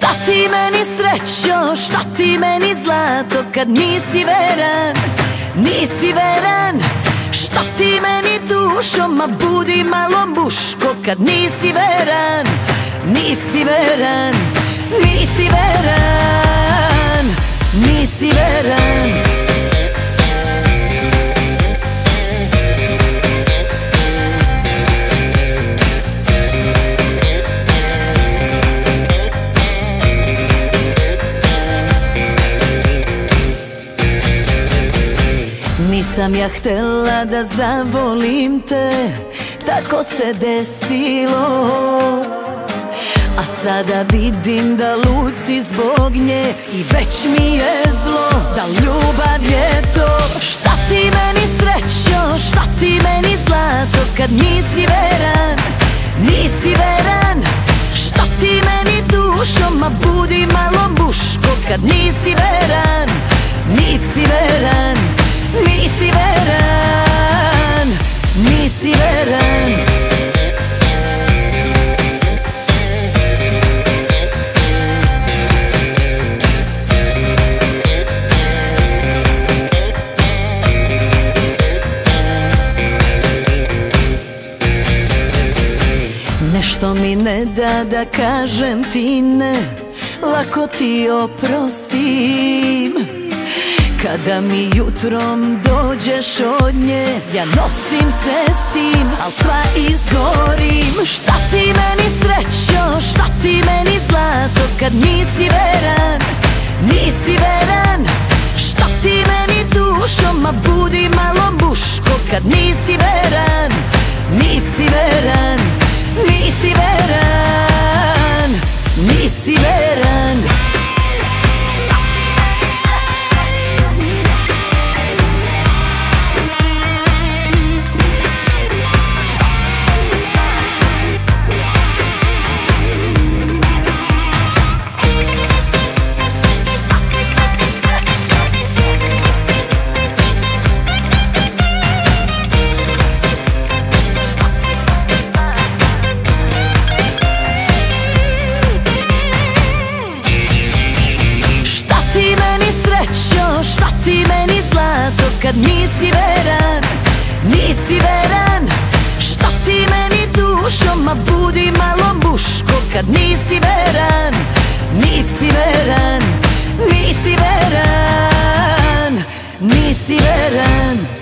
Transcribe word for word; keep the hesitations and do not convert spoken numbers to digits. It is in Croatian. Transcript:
Šta ti meni srećo, šta ti meni zlato kad nisi veran, nisi veran. Šta ti meni dušo, ma budi malo muško kad nisi veran, nisi veran, nisi veran, nisi veran. Nisam ja htela da zavolim te, tako se desilo. A sada vidim da luci zbog nje i već mi je zlo. Da ljubav je to. Šta ti meni srećo, šta ti meni zlato kad nisi veran, nisi veran. Šta ti meni dušo, ma budi malo muško kad nisi veran, nisi veran, nisi veran, nisi veran. Nešto mi ne da da kažem ti ne, lako ti oprostim. Kada mi jutrom dođeš od nje, ja nosim se s tim, al sva izgorim. Šta ti meni srećo, šta ti meni zlato kad nisi veran, nisi veran. Šta ti meni dušo, ma budi malo muško kad nisi veran, nisi veran, nisi veran, nisi veran. Šta ti meni zlato kad nisi veran, nisi veran. Šta ti meni dušo, ma budi malo muško kad nisi veran, nisi veran, nisi veran, nisi veran.